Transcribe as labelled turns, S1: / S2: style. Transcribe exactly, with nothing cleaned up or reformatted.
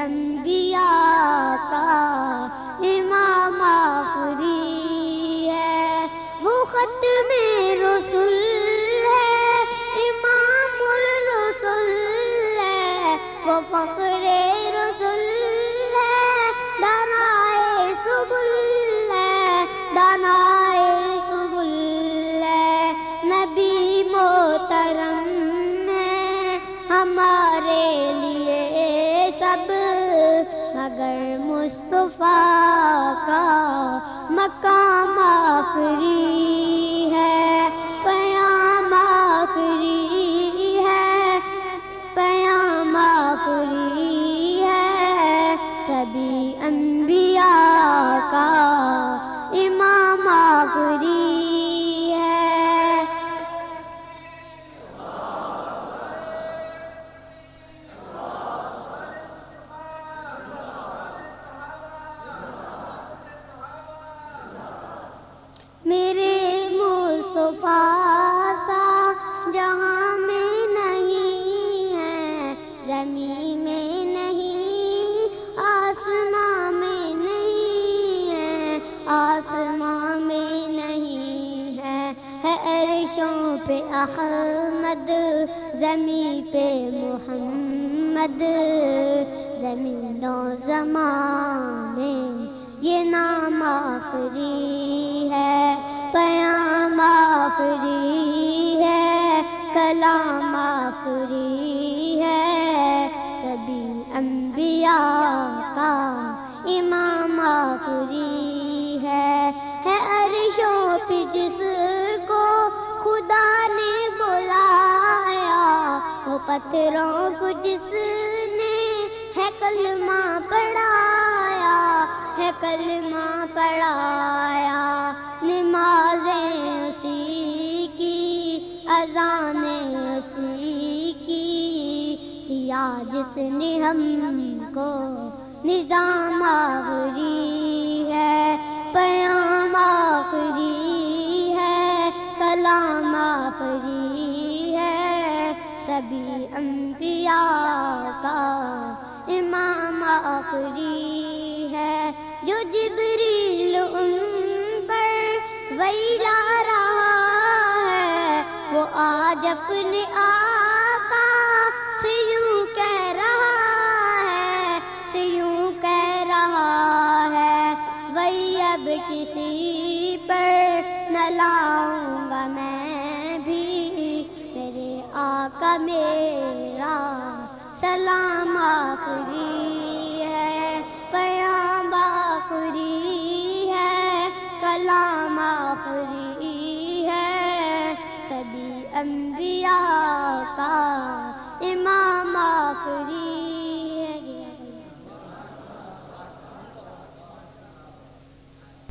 S1: انبیاء کا امام آخری ہے، وہ ختم رسول ہے، امام الرسل ہے، وہ فخر رسول ہے، دانائے سبل ہے، دانائے سبل ہے، نبی محترم ہے ہمارے لیے سب، مگر مصطفیٰ کا مقام آخری ہے، پیام آخری ہے، پیام آخری ہے، سبھی انبیاء کا امام آخری ہے۔ میرے مصطفیٰ سا جہاں میں نہیں ہے، زمین میں نہیں، آسمان میں نہیں ہے، آسمان میں نہیں ہے، ہے عرشوں پہ احمد، زمین پہ محمد، زمین و زمان میں یہ نام آخری ہے، پیام آخری ہے، کلام آخری ہے، سبھی انبیاء کا امام آخری ہے، ہے عرشوں پہ جس کو خدا نے بلایا، وہ پتھروں کو جس نے ہے کلمہ پڑھایا، ہے کلمہ پڑھایا، نمازیں اسی کی، اذانیں اسی کی، یا جس نے ہم کو نظام آخری ہے، پیام آخری ہے، کلام آخری ہے، سبھی انبیاء کا امام آخری ہے، جو جبریل ان پر وحی لا رہا ہے، وہ آج اپنے آقا سے یوں کہہ رہا ہے، سے یوں کہہ رہا ہے، وہی اب کسی پر نہ لاؤں گا میں بھی، میرے آقا میرا سلام آخری ہے، پیام آخری ہے، کلام آخری ہے، سبھی انبیاء کا امام آخری